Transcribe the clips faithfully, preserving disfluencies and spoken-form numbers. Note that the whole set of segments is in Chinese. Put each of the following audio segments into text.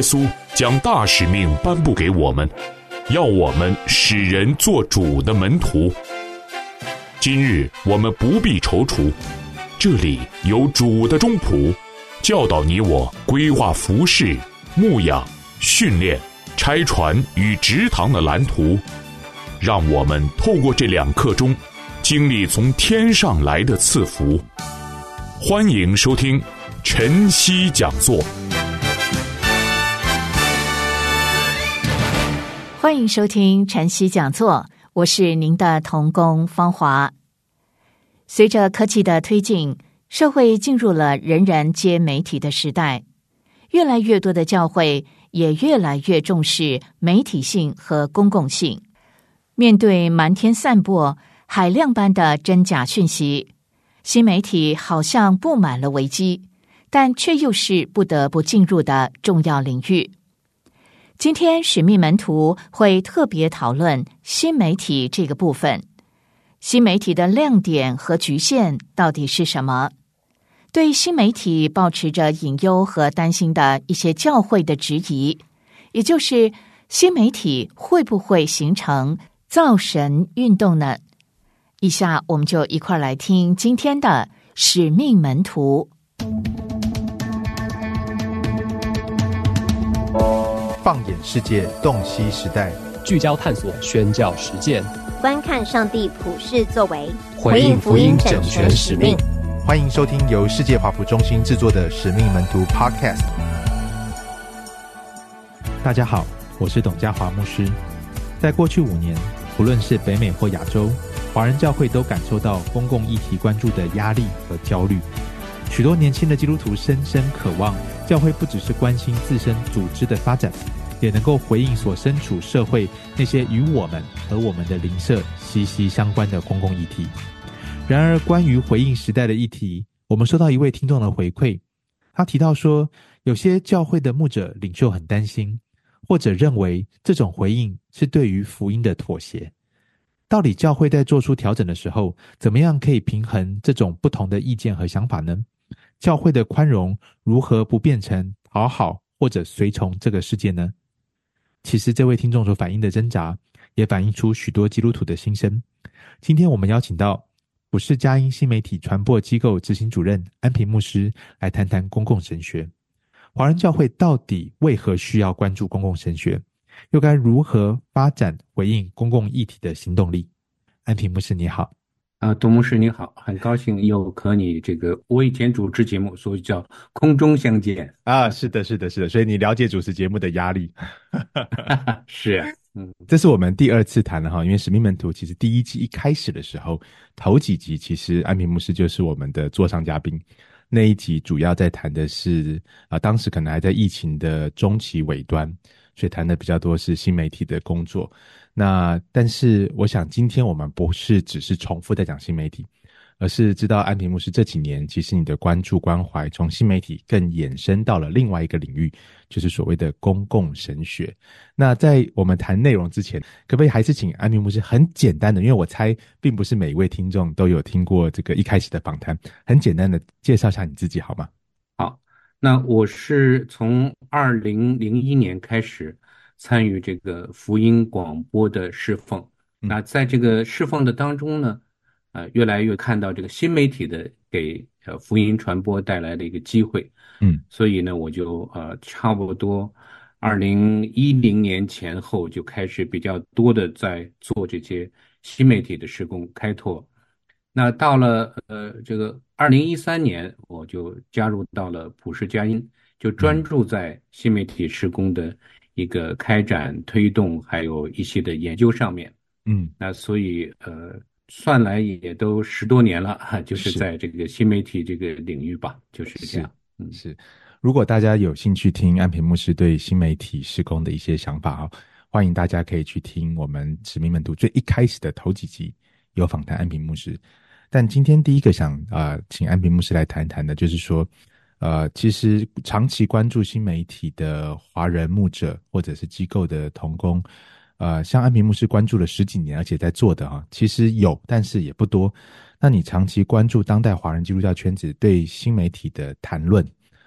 稣将大使命颁布给我们，要我们使人做主的门徒。今日我们不必踌躇，这里有主的中仆，教导你我规划服事、牧养、训练、拆船与植堂的蓝图，让我们透过这两刻钟，经历从天上来的赐福。欢迎收听晨曦讲座。 欢迎收听晨曦讲座，我是您的同工芳华。随着科技的推进，社会进入了人人皆媒体的时代，越来越多的教会也越来越重视媒体性和公共性。面对满天散播、海量般的真假讯息，新媒体好像布满了危机，但却又是不得不进入的重要领域。今天使命门徒会特别讨论新媒体这个部分，新媒体的亮点和局限到底是什么？对新媒体抱持着隐忧和担心的一些教会的质疑，也就是新媒体会不会形成造神运动呢？以下我们就一块来听今天的使命门徒。 放眼世界，洞悉时代， 聚焦探索宣教实践， 观看上帝普世作为， 回应福音整全使命。 欢迎收听由世界华福中心制作的使命门徒 Podcast。 大家好，我是董家华牧师。在过去五年，不论是北美或亚洲，华人教会都感受到公共议题关注的压力和焦虑。许多年轻的基督徒深深渴望教会不只是关心自身组织的发展，也能够回应所身处社会那些与我们和我们的邻舍息息相关的公共议题。然而，关于回应时代的议题，我们收到一位听众的回馈，他提到说，有些教会的牧者领袖很担心，或者认为这种回应是对于福音的妥协。到底教会在做出调整的时候，怎么样可以平衡这种不同的意见和想法呢？教会的宽容如何不变成讨好或者随从这个世界呢？其实这位听众所反映的挣扎，也反映出许多基督徒的心声。今天我们邀请到普世佳音新媒体传播机构执行主任安平牧师来谈谈公共神学。华人教会到底为何需要关注公共神学，又该如何发展回应公共议题的行动力？安平牧师你好。 啊，董牧师你好，很高兴又和你这个我以前主持节目，所以叫空中相见啊。是的是的是的，所以你了解主持节目的压力。 是啊，嗯， 这是我们第二次谈了哈，因为使命门徒其实第一季一开始的时候，头几集其实安平牧师就是我们的座上嘉宾。那一集主要在谈的是啊、呃，当时可能还在疫情的中期尾端，所以谈的比较多是新媒体的工作。那但是我想今天我们不是只是重复在讲新媒体，而是知道安平牧师这几年其实你的关注关怀从新媒体更衍生到了另外一个领域，就是所谓的公共神学。那在我们谈内容之前，可不可以还是请安平牧师很简单的，因为我猜并不是每一位听众都有听过这个一开始的访谈，很简单的介绍一下你自己好吗？ 好，那我是从二零零一年开始参与这个福音广播的侍奉。 嗯、 那在这个侍奉的当中呢，呃，越来越看到这个新媒体的给呃福音传播带来的一个机会。 嗯， 所以呢，我就呃差不多二零一零年前后就开始比较多的在做这些新媒体的施工开拓。那到了呃这个二零一三年，我就加入到了普世佳音，就专注在新媒体施工的一个开展、推动，还有一些的研究上面。 嗯， 那所以呃，算来也都十多年了，就是在这个新媒体这个领域吧，就是这样。 嗯，是。如果大家有兴趣听安平牧师对新媒体施工的一些想法，欢迎大家可以去听我们使命门徒最一开始的头几集有访谈安平牧师。但今天第一个想呃请安平牧师来谈谈的，就是说呃，其实长期关注新媒体的华人牧者或者是机构的同工，呃，像安平牧师关注了十几年，而且在做的哈，其实有，但是也不多。那你长期关注当代华人基督教圈子对新媒体的谈论，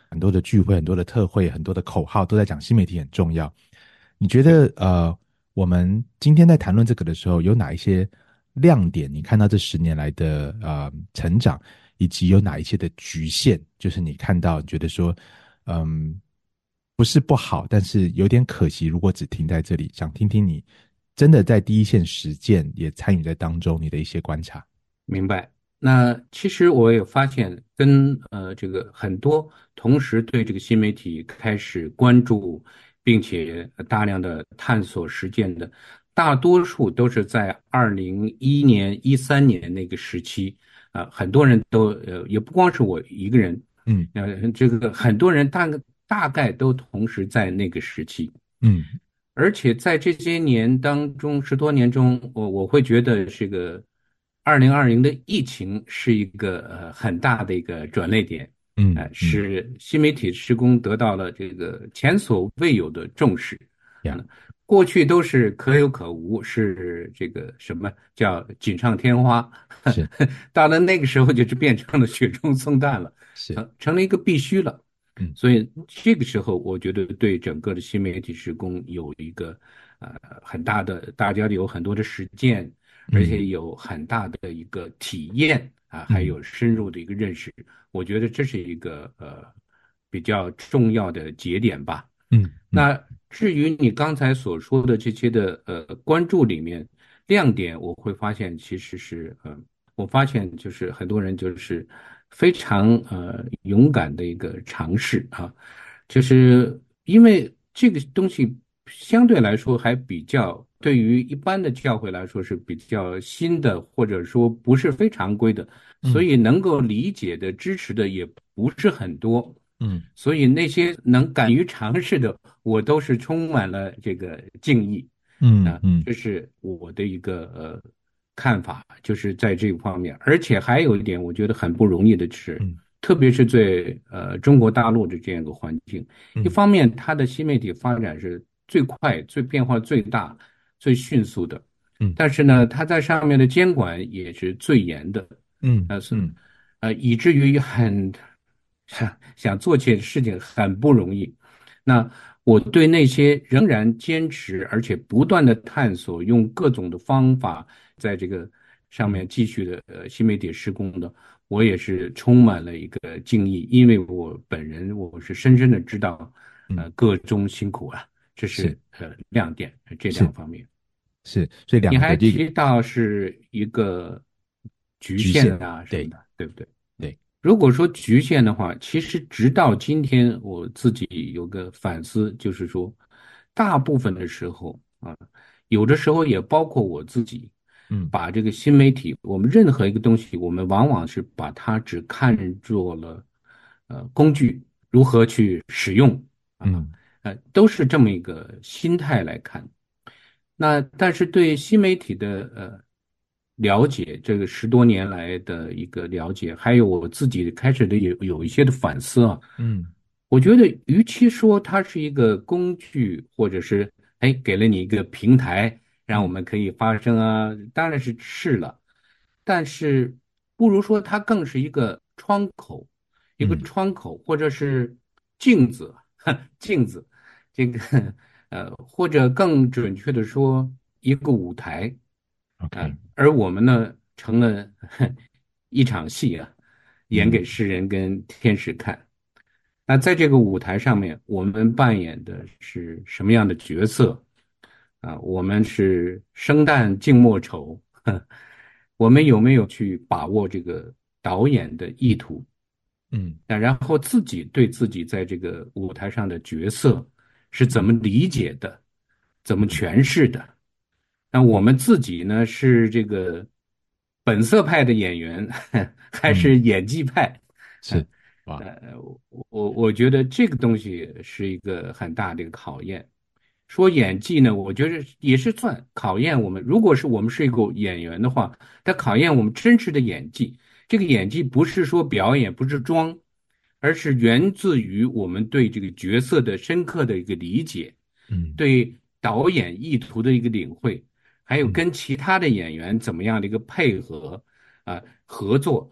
很多的聚会、很多的特会、很多的口号都在讲新媒体很重要。你觉得呃，我们今天在谈论这个的时候，有哪一些亮点？你看到这十年来的呃成长，以及有哪一些的局限？就是你看到你觉得说，嗯，不是不好，但是有点可惜。如果只停在这里，想听听你真的在第一线实践，也参与在当中，你的一些观察。 明白。那其实我也发现跟，呃这个很多同时对这个新媒体开始关注，并且大量的探索实践的，大多数都是在二零一一年、一三年那个时期啊、呃很多人都呃也不光是我一个人， 嗯呃这个很多人大概大概都同时在那个时期。 嗯而且在这些年当中，十多年中，我我会觉得这个二零二零的疫情是一个呃很大的一个转捩点，呃， 嗯嗯使新媒体施工得到了这个前所未有的重视。 呀嗯，过去都是可有可无，是这个什么叫锦上添花， 是到了那个时候就是变成了雪中送炭了， 是成成了一个必须了。 嗯所以这个时候，我觉得对整个的新媒体施工有一个呃很大的，大家有很多的实践，而嗯且有很大的一个体验啊，还嗯有深入的一个认识。我觉得这是一个呃比较重要的节点吧。 嗯嗯那至于你刚才所说的这些的呃关注里面亮点，我会发现其实是呃，我发现就是很多人就是非常呃勇敢的一个尝试啊，就是因为这个东西相对来说还比较对于一般的教会来说是比较新的，或者说不是非常规的，所嗯以能够理解的、支持的也不是很多。 嗯所以那些能敢于尝试的，我都是充满了这个敬意啊， 嗯嗯这是我的一个呃看法，就是在这个方面。而且还有一点，我觉得很不容易的是， 嗯特别是在呃中国大陆的这样一个环境，一嗯方面它的新媒体发展是最快、最变化最大、最迅速的， 嗯但是呢，它在上面的监管也是最严的。 嗯呃是嗯呃以至于很想想做起事情很不容易。那我对那些仍然坚持而且不断的探索，用各种的方法在这个上面继续的呃新媒体施工的，我也是充满了一个敬意，因为我本人我是深深的知道，呃嗯各中辛苦啊，这是是呃亮点这是两方面。 是，所以你还两个这个提到是一个局局限， 限啊什么对的，对不对？ 对， 如果说局限的话，其实直到今天，我自己有个反思，就是说，大部分的时候啊，有的时候也包括我自己， 嗯把这个新媒体，我们任何一个东西，我们往往是把它只看作了呃工具，如何去使用啊， 嗯呃，都是这么一个心态来看。那但是对新媒体的呃了解，这个十多年来的一个了解，还有我自己开始的有有一些的反思啊， 嗯我觉得与其说它是一个工具，或者是哎给了你一个平台，让我们可以发声啊，当然是是了，但是不如说它更是一个窗口，一个嗯窗口，或者是镜子，镜子，这个呃，或者更准确的说，一个舞台啊， ，OK， 而我们呢，成了一场戏啊，演给嗯世人跟天使看。那在这个舞台上面，我们扮演的是什么样的角色啊？我们是生旦净末丑，我们有没有去把握这个导演的意图？ 嗯那然后自己对自己在这个舞台上的角色是怎么理解的，怎么诠释的？那我们自己呢，是这个本色派的演员，还是嗯演技派？ 是哇， 呃，我我觉得这个东西是一个很大的一个考验。说演技呢，我觉得也是算考验我们。如果是我们是一个演员的话，它考验我们真实的演技。这个演技不是说表演，不是装，而是源自于我们对这个角色的深刻的一个理解， 嗯对导演意图的一个领会，还有嗯跟其他的演员怎么样的一个配合啊、合作，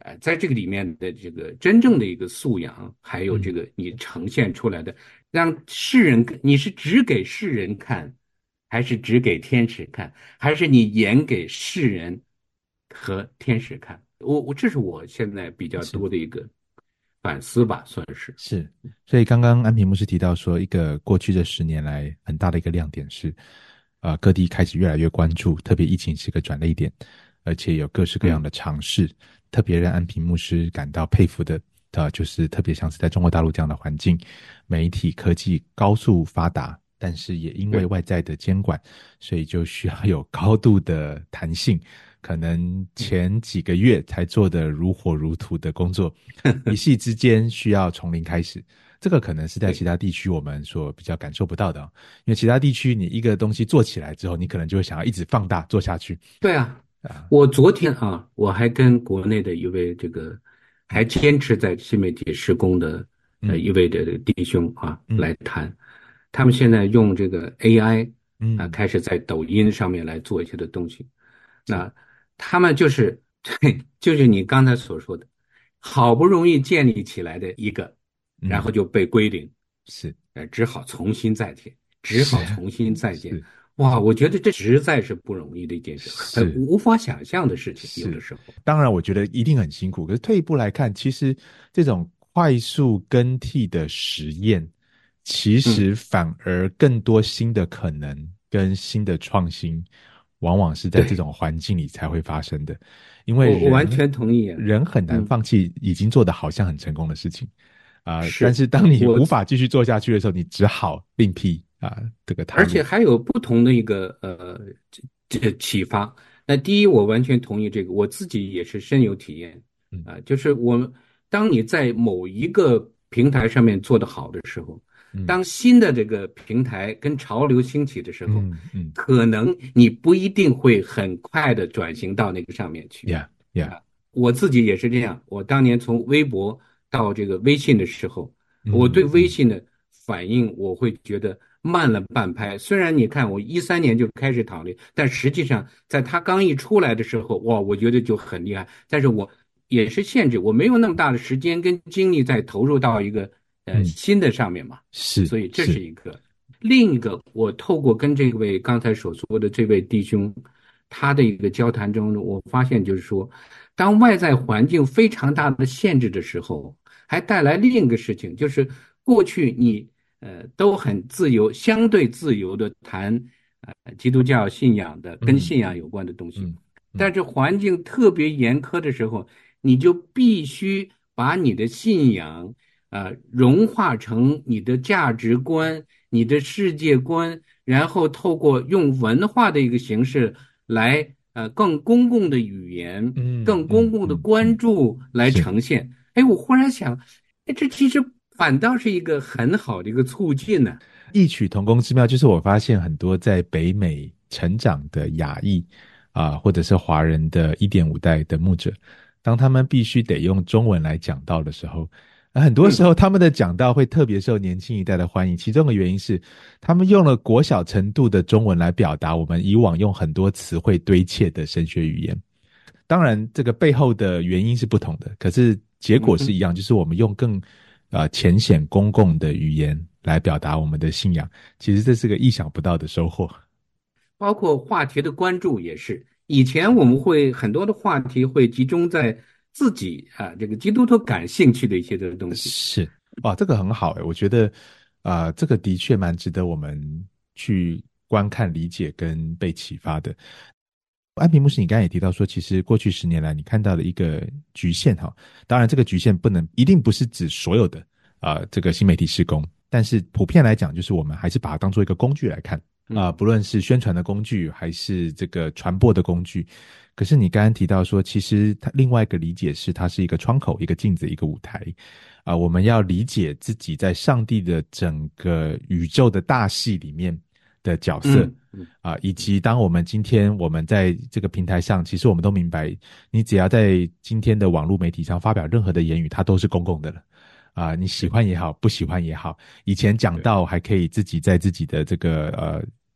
呃，在这个里面的这个真正的一个素养，还有这个你呈现出来的，让世人，你是只给世人看，还是只给天使看，还是你演给世人和天使看？我我这是我现在比较多的一个反思吧，算是是。所以刚刚安平牧师提到说，一个过去这十年来很大的一个亮点是，呃，各地开始越来越关注，特别疫情是个转捩点，而且有各式各样的尝试。嗯，特别让安平牧师感到佩服的，呃，就是特别像是在中国大陆这样的环境，媒体科技高速发达，但是也因为外在的监管，所以就需要有高度的弹性。可能前几个月才做的如火如荼的工作，一夕之间需要从零开始。这个可能是在其他地区我们所比较感受不到的，因为其他地区你一个东西做起来之后，你可能就会想要一直放大做下去。 对啊。我昨天啊，我还跟国内的一位这个还坚持在新媒体施工的呃一位的弟兄啊、嗯、来谈，他们现在用这个 A I 啊开始在抖音上面来做一些的东西。那他们就是对，就是你刚才所说的，好不容易建立起来的一个，然后就被归零， 是， 呃，只好重新再建，只好重新再建。哇，我觉得这实在是不容易的一件事，很无法想象的事情。有的时候， 当然我觉得一定很辛苦。可是退一步来看，其实这种快速更替的实验，其实反而更多新的可能跟新的创新，往往是在这种环境里才会发生的。因为我完全同意， 人很难放弃已经做得好像很成功的事情啊、呃，但是当你无法继续做下去的时候，你只好另辟。啊，这个而且还有不同的一个呃这这启发。那第一，我完全同意这个，我自己也是深有体验啊、呃，就是我们当你在某一个平台上面做得好的时候，嗯、当新的这个平台跟潮流兴起的时候，嗯嗯、可能你不一定会很快的转型到那个上面去。 Yeah, yeah、呃。 我自己也是这样，我当年从微博到这个微信的时候，嗯、我对微信的反应，我会觉得慢了半拍。虽然你看我一三年就开始讨论，但实际上在它刚一出来的时候，哇，我觉得就很厉害。但是我也是限制，我没有那么大的时间跟精力再投入到一个呃、嗯、新的上面嘛。 是， 所以这是一个。另一个，我透过跟这位刚才所说的这位弟兄他的一个交谈中，我发现就是说，当外在环境非常大的限制的时候，还带来另一个事情，就是过去你呃，都很自由，相对自由的谈呃基督教信仰的跟信仰有关的东西，嗯嗯嗯、但是环境特别严苛的时候，你就必须把你的信仰呃融化成你的价值观、你的世界观，然后透过用文化的一个形式来呃更公共的语言、嗯、更公共的关注来呈现。哎、嗯嗯嗯，我忽然想，哎，这其实反倒是一个很好的一个促进呢、啊。 异曲同工之妙，就是我发现很多在北美成长的亚裔啊、呃，或者是华人的 一点五 代的牧者，当他们必须得用中文来讲道的时候，很多时候他们的讲道会特别受年轻一代的欢迎，其中的原因是他们用了国小程度的中文来表达我们以往用很多词汇堆砌的神学语言。当然这个背后的原因是不同的，可是结果是一样，就是我们用更呃浅显公共的语言来表达我们的信仰，其实这是个意想不到的收获。 包括话题的关注也是，以前我们会很多的话题会集中在自己啊这个基督徒感兴趣的一些的东西。 是，哇，这个很好诶，我觉得啊、呃，这个的确蛮值得我们去观看、理解跟被启发的。安平牧师，你刚才也提到说，其实过去十年来你看到了一个局限哈，当然这个局限不能一定不是指所有的啊、呃、这个新媒体事工，但是普遍来讲，就是我们还是把它当做一个工具来看啊、呃，不论是宣传的工具还是这个传播的工具。可是你刚刚提到说，其实它另外一个理解是它是一个窗口、一个镜子、一个舞台啊、呃，我们要理解自己在上帝的整个宇宙的大戏里面的角色。嗯啊，以及当我们今天我们在这个平台上，其实我们都明白，你只要在今天的网络媒体上发表任何的言语，它都是公共的了。啊，你喜欢也好，不喜欢也好，以前讲到还可以自己在自己的这个呃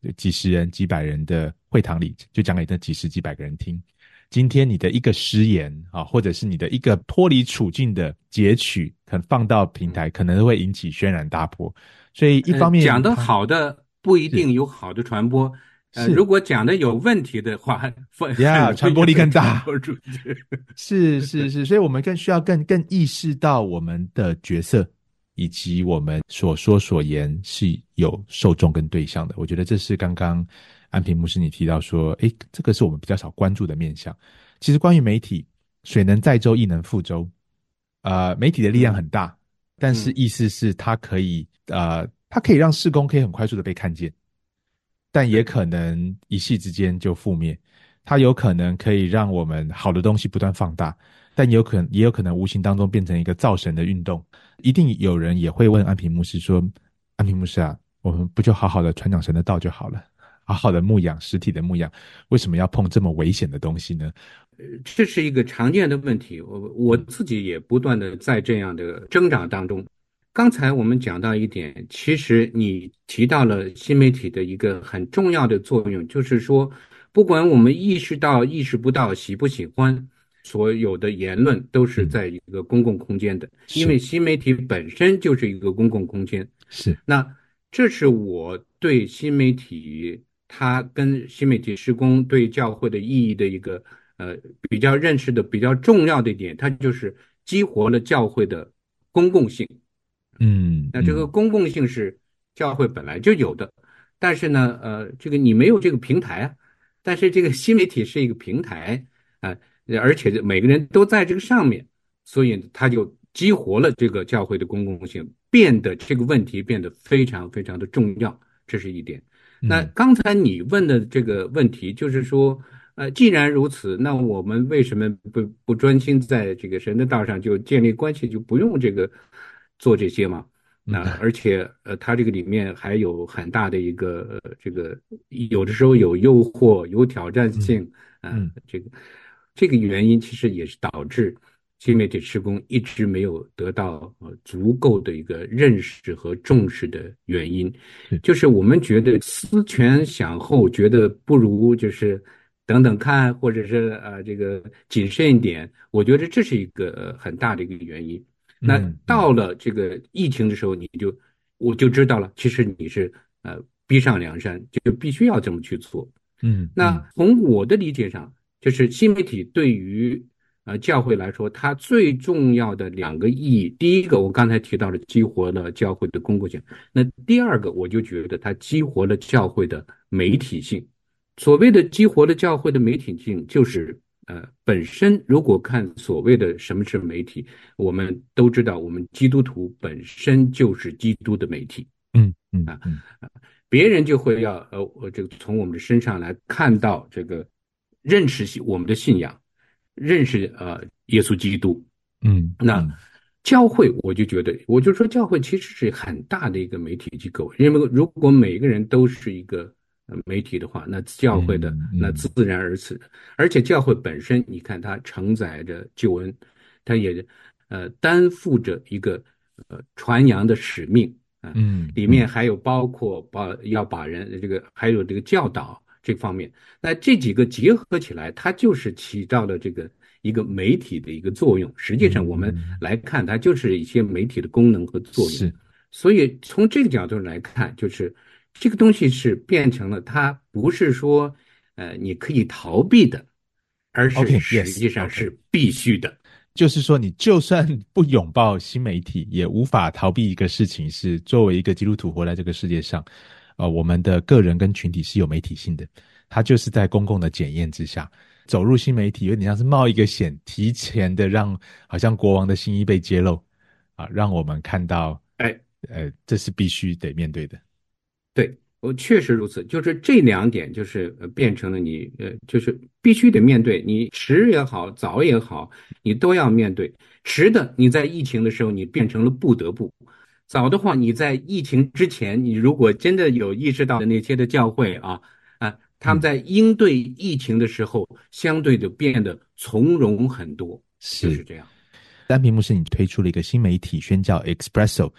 几十人几百人的会堂里，就讲给那几十几百个人听。今天你的一个失言啊，或者是你的一个脱离处境的截取，可能放到平台，可能会引起轩然大波。所以一方面、 呃、讲得好的不一定有好的传播，呃，如果讲的有问题的话， 呀，传播力更大。是是是，所以我们更需要更更意识到我们的角色，以及我们所说所言是有受众跟对象的。我觉得这是刚刚安平牧师你提到说，诶，这个是我们比较少关注的面向。其实关于媒体，水能载舟，亦能覆舟。呃，媒体的力量很大，嗯、但是意思是它可以呃，它可以让事工可以很快速的被看见，但也可能一夕之间就覆灭。它有可能可以让我们好的东西不断放大，但也有可能也有可能无形当中变成一个造神的运动。一定有人也会问安平牧师说，安平牧师啊，我们不就好好的传讲神的道就好了，好好的牧养实体的牧养，为什么要碰这么危险的东西呢？ 这是一个常见的问题，我我自己也不断的在这样的挣扎当中。刚才我们讲到一点，其实你提到了新媒体的一个很重要的作用，就是说不管我们意识到意识不到喜不喜欢，所有的言论都是在一个公共空间的，因为新媒体本身就是一个公共空间。 是， 那这是我对新媒体它跟新媒体事工对教会的意义的一个呃比较认识的比较重要的一点，它就是激活了教会的公共性。 嗯， 那这个公共性是教会本来就有的，但是呢，呃，这个你没有这个平台啊，但是这个新媒体是一个平台啊、呃，而且每个人都在这个上面，所以它就激活了这个教会的公共性，变得这个问题变得非常非常的重要，这是一点。那刚才你问的这个问题就是说，呃，既然如此，那我们为什么不不专心在这个神的道上就建立关系，就不用这个做这些嘛？那而且呃，它这个里面还有很大的一个、呃、这个有的时候有诱惑、有挑战性啊、呃，这个这个原因其实也是导致新媒体事工一直没有得到呃足够的一个认识和重视的原因，就是我们觉得思前想后，觉得不如就是等等看，或者是呃这个谨慎一点，我觉得这是一个、呃、很大的一个原因。那到了这个疫情的时候，你就我就知道了，其实你是呃逼上梁山，就必须要这么去做。 嗯， 那从我的理解上，就是新媒体对于呃教会来说，它最重要的两个意义，第一个我刚才提到了激活了教会的公共性，那第二个我就觉得它激活了教会的媒体性。所谓的激活了教会的媒体性，就是呃，本身如果看所谓的什么是媒体，我们都知道，我们基督徒本身就是基督的媒体。 嗯嗯啊，别人就会要呃，我这个从我们的身上来看到这个认识我们的信仰，认识呃耶稣基督。 嗯， 那教会我就觉得，我就说教会其实是很大的一个媒体机构，因为如果每个人都是一个媒体的话，那教会的那自然而此，而且教会本身，你看它承载着救恩，它也呃担负着一个呃传扬的使命啊， 嗯， 里面还有包括把要把人这个还有这个教导这方面，那这几个结合起来，它就是起到了这个一个媒体的一个作用。实际上我们来看，它就是一些媒体的功能和作用。 是， 所以从这个角度来看，就是这个东西是变成了，它不是说呃你可以逃避的，而是实际上是必须的。 Okay, yes, okay. 就是说，你就算不拥抱新媒体，也无法逃避一个事情，是作为一个基督徒活在这个世界上，呃，我们的个人跟群体是有媒体性的，它就是在公共的检验之下，走入新媒体有点像是冒一个险，提前的让好像国王的新衣被揭露啊，让我们看到， 哎， 呃，这是必须得面对的。 对。我确实如此，就是这两点，就是呃变成了你呃，就是必须得面对，你迟也好，早也好，你都要面对。迟的，你在疫情的时候，你变成了不得不；早的话，你在疫情之前，你如果真的有意识到的那些的教会啊啊，他们在应对疫情的时候，嗯、相对的变得从容很多， 是就是这样。 安平牧师，你推出了一个新媒体宣教 Expresso。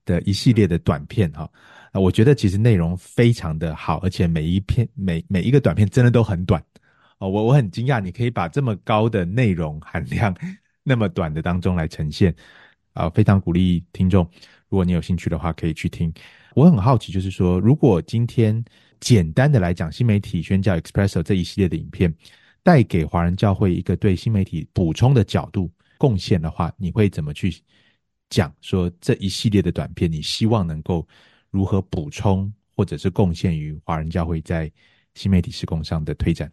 的一系列的短片哈。啊，我觉得其实内容非常的好，而且每一篇每每一个短片真的都很短哦。我我很惊讶，你可以把这么高的内容含量那么短的当中来呈现啊，非常鼓励听众，如果你有兴趣的话，可以去听。我很好奇，就是说，如果今天简单的来讲，新媒体宣教 Expresso 这一系列的影片，带给华人教会一个对新媒体补充的角度贡献的话，你会怎么去讲说这一系列的短片，你希望能够如何补充或者是贡献于华人教会在新媒体事工上的推展？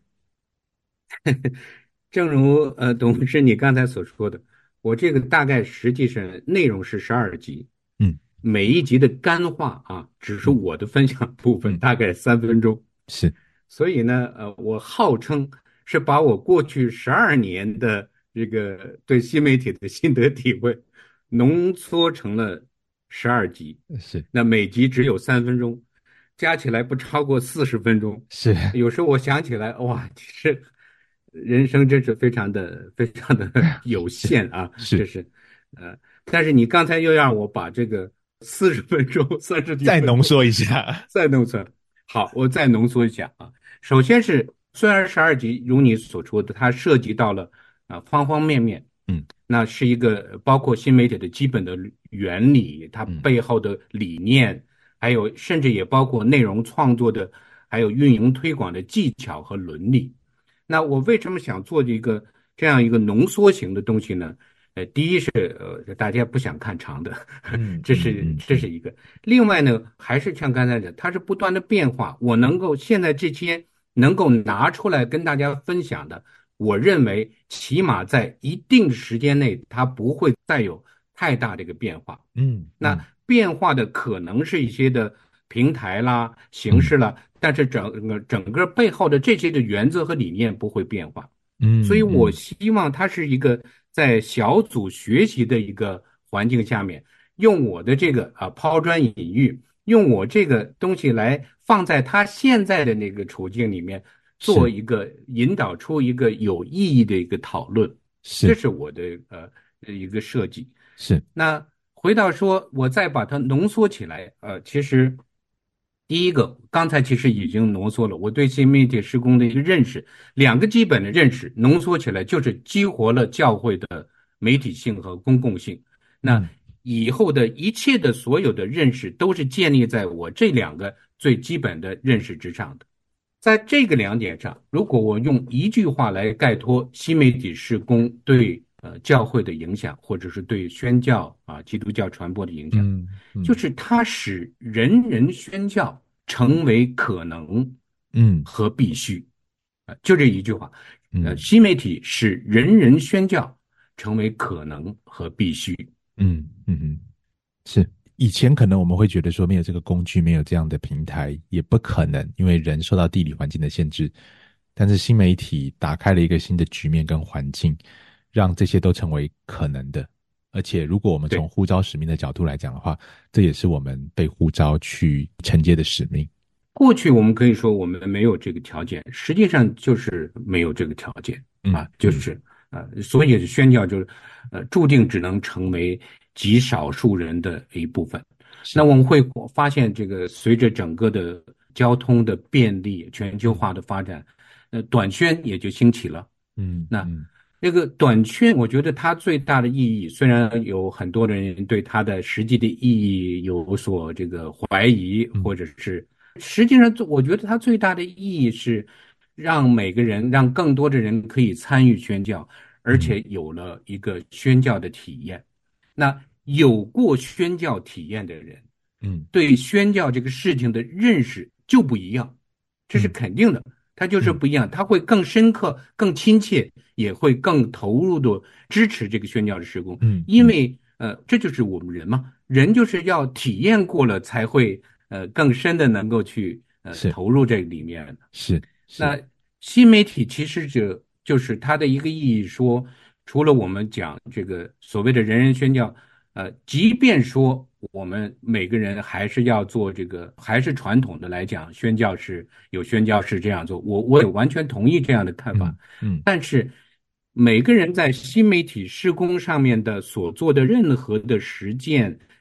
正如呃董牧师你刚才所说的，我这个大概实际上内容是十二集， 嗯， 每一集的干话啊，只是我的分享部分， 嗯、 大概三分钟， 是， 所以呢，呃，我号称是把我过去十二年的这个对新媒体的心得体会浓缩成了十二集， 是， 那每集只有三分钟，加起来不超过四十分钟。 是， 有时候我想起来，哇，其实人生真是非常的非常的有限啊， 是， 这是呃，但是你刚才又让我把这个四十分钟、三十再浓缩一下， 再浓缩。好，我再浓缩一下啊。首先是虽然十二集如你所说的，它涉及到了啊方方面面， 嗯， 那是一个包括新媒体的基本的原理，它背后的理念，嗯、还有甚至也包括内容创作的，还有运营推广的技巧和伦理。那我为什么想做一个这样一个浓缩型的东西呢？呃，第一是呃大家不想看长的， 嗯、 这是、嗯、这是一个。另外呢，还是像刚才讲，它是不断的变化。我能够现在这些能够拿出来跟大家分享的，我认为起码在一定时间内，它不会再有太大的一个变化。 嗯，嗯那变化的可能是一些的平台啦、形式啦，嗯、但是整个整个背后的这些的原则和理念不会变化。 嗯， 所以我希望它是一个在小组学习的一个环境下面，用我的这个啊抛砖引玉，用我这个东西来放在他现在的那个处境里面，做一个引导出一个有意义的一个讨论， 是， 这是我的呃一个设计。 是， 那回到说，我再把它浓缩起来，呃，其实。第一个，刚才其实已经浓缩了我对新媒体施工的一个认识，两个基本的认识浓缩起来就是激活了教会的媒体性和公共性。那以后的一切的所有的认识都是建立在我这两个最基本的认识之上的。在这个两点上，如果我用一句话来概括新媒体施工对呃教会的影响，或者是对宣教啊基督教传播的影响， 嗯嗯、 就是它使人人宣教成为可能，嗯和必须，啊、嗯，就这一句话，呃，新媒体使人人宣教成为可能和必须， 嗯嗯嗯，是。以前可能我们会觉得说没有这个工具，没有这样的平台也不可能，因为人受到地理环境的限制。但是新媒体打开了一个新的局面跟环境，让这些都成为可能的。而且如果我们从呼召使命的角度来讲的话，这也是我们被呼召去承接的使命。 过去我们可以说我们没有这个条件，实际上就是没有这个条件、嗯、啊，就是啊，所以宣教就是呃注定只能成为极少数人的一部分。那我们会发现，这个随着整个的交通的便利、全球化的发展，呃，短宣也就兴起了。 嗯， 那那个短宣，我觉得它最大的意义，虽然有很多人对它的实际的意义有所这个怀疑，或者是实际上，我觉得它最大的意义是让每个人，让更多的人可以参与宣教，而且有了一个宣教的体验。那有过宣教体验的人，嗯，对宣教这个事情的认识就不一样，这是肯定的，他就是不一样，他会更深刻、更亲切，也会更投入的支持这个宣教的事工。嗯，因为呃，这就是我们人嘛，人就是要体验过了才会呃更深的能够去呃投入这个里面。 是， 是那新媒体其实就就是它的一个意义说，除了我们讲这个所谓的人人宣教。呃，即便说我们每个人还是要做这个，还是传统的来讲，宣教士有宣教士这样做，我我也完全同意这样的看法。嗯，嗯但是每个人在新媒体施工上面的所做的任何的实践，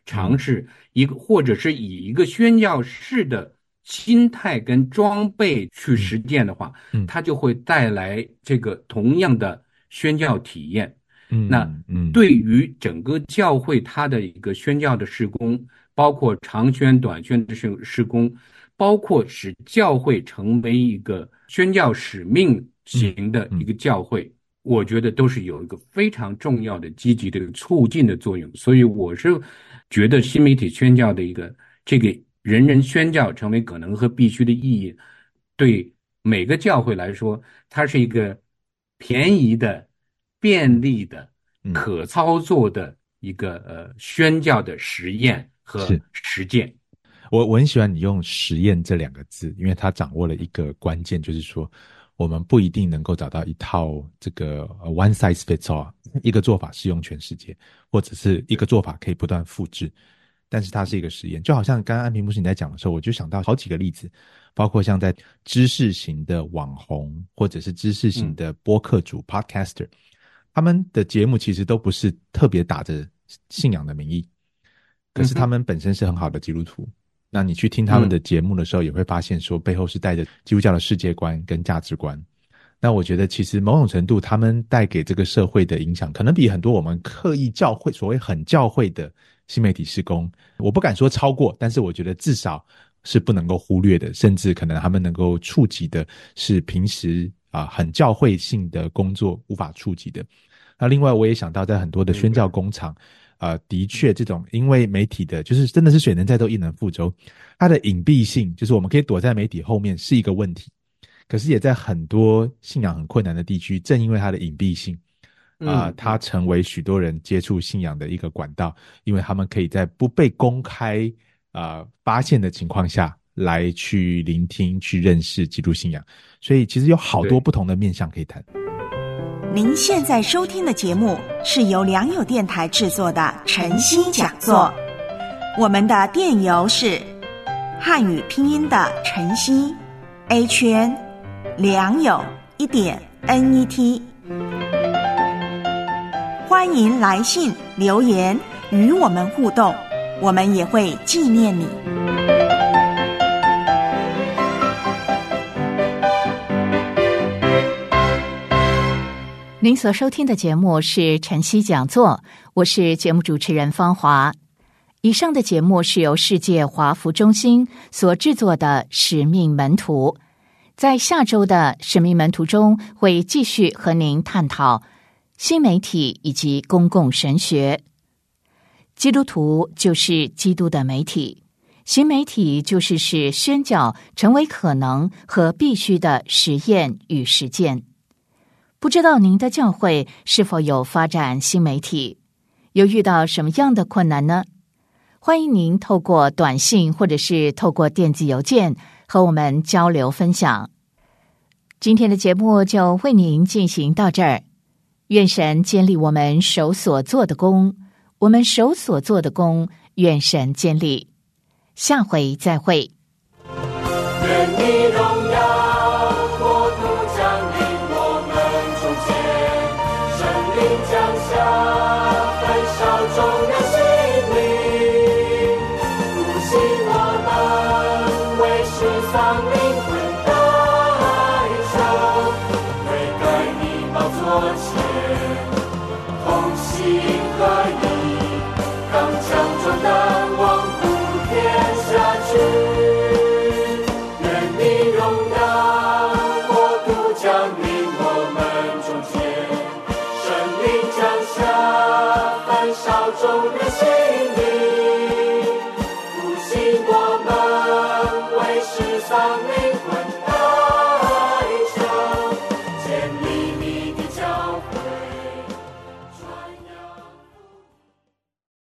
尝试一个，或者是以一个宣教士的心态跟装备去实践的话， 嗯， 它就会带来这个同样的宣教体验。 嗯， 那对于整个教会它的一个宣教的事工，包括长宣短宣的事工，包括使教会成为一个宣教使命型的一个教会，嗯嗯，我觉得都是有一个非常重要的积极的促进的作用。所以我是觉得新媒体宣教的一个这个人人宣教成为可能和必须的意义，对每个教会来说，它是一个便宜的、便利的、可操作的一个呃宣教的实验和实践。 我我很喜欢你用实验这两个字，因为它掌握了一个关键，就是说我们不一定能够找到一套这个 one size fits all， 一个做法适用全世界，或者是一个做法可以不断复制，但是它是一个实验。就好像刚刚安平牧师你在讲的时候，我就想到好几个例子，包括像在知识型的网红或者是知识型的播客主、嗯、podcaster， 他们的节目其实都不是特别打着信仰的名义，可是他们本身是很好的基督徒、嗯、那你去听他们的节目的时候，也会发现说背后是带着基督教的世界观跟价值观。那我觉得其实某种程度他们带给这个社会的影响，可能比很多我们刻意教会所谓很教会的新媒体事工，我不敢说超过，但是我觉得至少是不能够忽略的，甚至可能他们能够触及的是平时啊、呃、很教会性的工作无法触及的。那另外我也想到在很多的宣教工厂，呃，的确这种因为媒体的就是真的是水能载舟亦能覆舟，它的隐蔽性就是我们可以躲在媒体后面是一个问题，可是也在很多信仰很困难的地区，正因为它的隐蔽性啊、呃，它成为许多人接触信仰的一个管道，因为他们可以在不被公开啊、呃、发现的情况下来去聆听去认识基督信仰，所以其实有好多不同的面向可以谈。 您现在收听的节目是由良友电台制作的晨星讲座，我们的电邮是汉语拼音的晨星 H N 良友一点 N E T， 欢迎来信留言与我们互动，我们也会纪念你。 您所收听的节目是晨曦讲座，我是节目主持人方华。以上的节目是由世界华福中心所制作的使命门徒。在下周的使命门徒中，会继续和您探讨新媒体以及公共神学。基督徒就是基督的媒体，新媒体就是使宣教成为可能和必须的实验与实践。不知道您的教会是否有发展新媒体，有遇到什么样的困难呢？欢迎您透过短信或者是透过电子邮件和我们交流分享。今天的节目就为您进行到这儿，愿神坚立我们手所做的工，我们手所做的工，愿神坚立。下回再会。 愿你荣耀国度降临我们中间，圣灵降下焚烧众人心灵，复兴我们为世丧灵魂代赎，悔改你宝座前同心合一，刚强壮胆往普天下去。众人心灵，复兴我们为世丧灵。